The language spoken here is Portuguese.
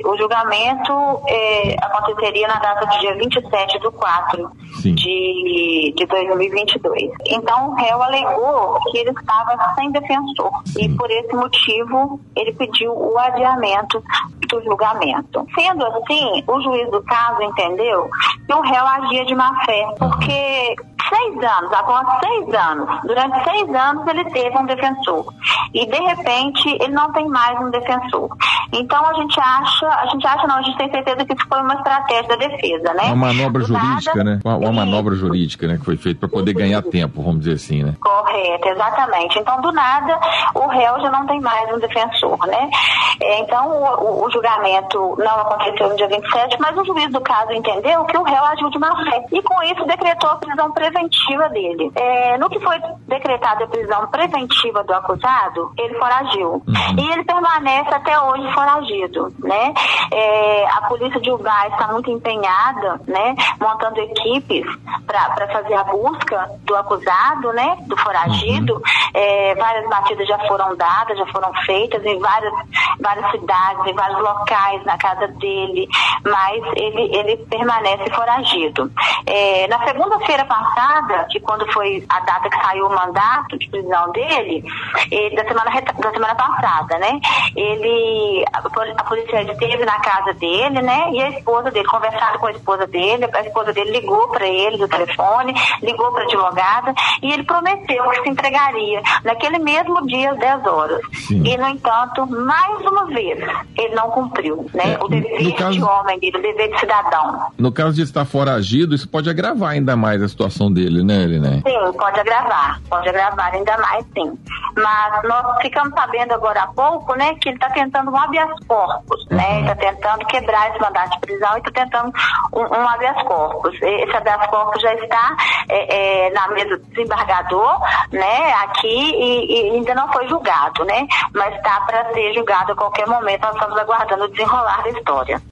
o julgamento aconteceria na data do dia 27/4 de 2022. Então, o réu alegou que ele estava sem defensor. E, por esse motivo, ele pediu o adiamento do julgamento. Sendo assim, o juiz do caso entendeu que o réu agia de má-fé, porque após 6 anos, durante 6 anos ele teve um defensor. E, de repente, ele não tem mais um defensor. Então, a gente tem certeza que isso foi uma estratégia da defesa, né? Uma manobra jurídica, né? Uma manobra jurídica, né? Que foi feita para poder ganhar tempo, vamos dizer assim, né? Correto, exatamente. Então, do nada, o réu já não tem mais um defensor, né? Então, o julgamento não aconteceu no dia 27, mas o juiz do caso entendeu que o réu agiu de má-fé. E, com isso, decretou a prisão preventiva dele. No que foi decretada a prisão preventiva do acusado, ele foragiu. E ele permanece até hoje foragido, né? A polícia de Ugás está muito empenhada, né? Montando equipes para fazer a busca do acusado, né? Do foragido. Várias batidas já foram dadas, já foram feitas em várias cidades, em vários locais na casa dele, mas ele permanece foragido. Na segunda-feira passada, que quando foi a data que saiu o mandato de prisão dele, da semana passada, né? A polícia esteve na casa dele, né? E a esposa dele, conversaram com a esposa dele ligou para ele do telefone, ligou para a advogada e ele prometeu que se entregaria naquele mesmo dia às 10 horas. E, no entanto, mais uma vez, ele não cumpriu, né? O dever de homem dele, o dever de cidadão. No caso de estar foragido, isso pode agravar ainda mais a situação dele, né, Eliné? Sim, pode agravar ainda mais, sim. Mas nós ficamos sabendo agora há pouco, né, que ele está tentando um habeas corpus, né? Ele está tentando quebrar esse mandato de prisão e está tentando um habeas corpus. Esse habeas corpus já está na mesa do desembargador, né, aqui, e ainda não foi julgado, né? Mas está para ser julgado a qualquer momento. Nós estamos aguardando o desenrolar da história.